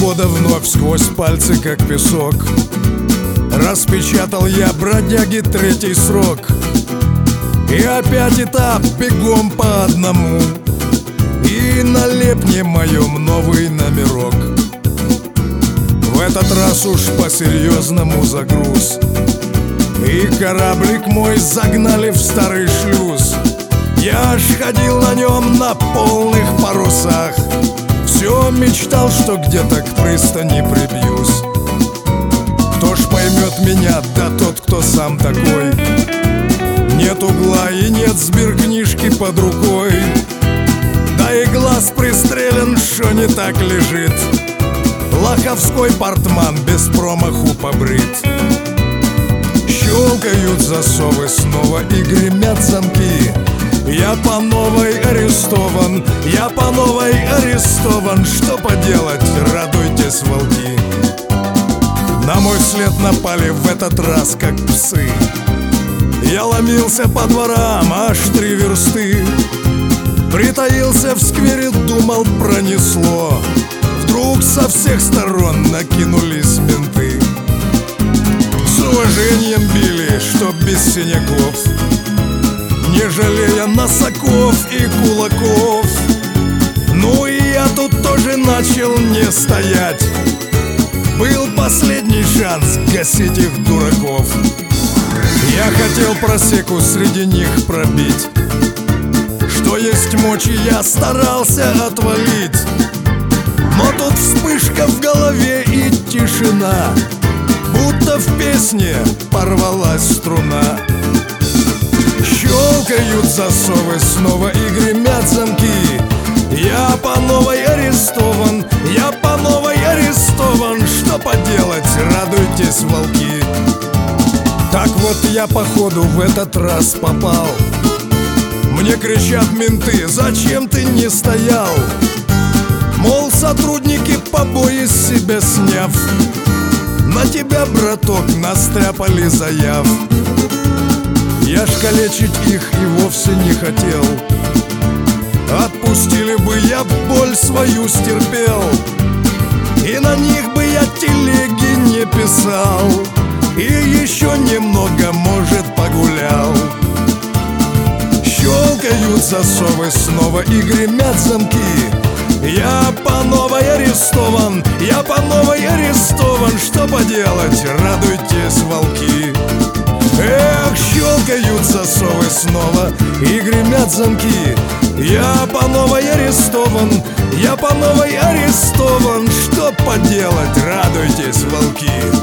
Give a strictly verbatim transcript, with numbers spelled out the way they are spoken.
Свобода вновь сквозь пальцы, как песок. Распечатал я, бродяги, третий срок. И опять этап, бегом по одному. И на лепне моем новый номерок. В этот раз уж по-серьезному загруз. И кораблик мой загнали в старый шлюз. Я ж ходил на нем на полных парусах. Все мечтал, что где-то к пристани прибьюсь. Кто ж поймет меня, да тот, кто сам такой. Нет угла и нет сберкнижки под рукой. Да и глаз пристрелен, что не так лежит. Лоховской портман без промаху побрит. Щелкают засовы снова и гремят замки. Я по новой арестован, я по новой арестован. Что поделать, радуйтесь, волки. На мой след напали в этот раз, как псы. Я ломился по дворам аж три версты. Притаился в сквере, думал, пронесло. Вдруг со всех сторон накинулись менты. С уважением били, чтоб без синяков, не жалея носоков и кулаков. Ну и я тут тоже начал не стоять. Был последний шанс гасить их дураков. Я хотел просеку среди них пробить. Что есть мочи, я старался отвалить. Но тут вспышка в голове и тишина. Будто в песне порвалась струна. Щелкают засовы снова и гремят замки. Я по новой арестован, я по новой арестован. Что поделать, радуйтесь, волки. Так вот я походу в этот раз попал. Мне кричат менты, зачем ты не стоял? Мол, сотрудники побои с себя сняв, на тебя, браток, настряпали заяв. Я ж калечить их и вовсе не хотел. Отпустили бы, я боль свою стерпел. И на них бы я телеги не писал. И еще немного, может, погулял. Щелкают засовы снова и гремят замки. Я по новой арестован, я по новой арестован. Что поделать, радуйтесь, волки. Эх, щелкают засовы снова и гремят замки. Я по новой арестован, я по новой арестован. Что поделать, радуйтесь, волки.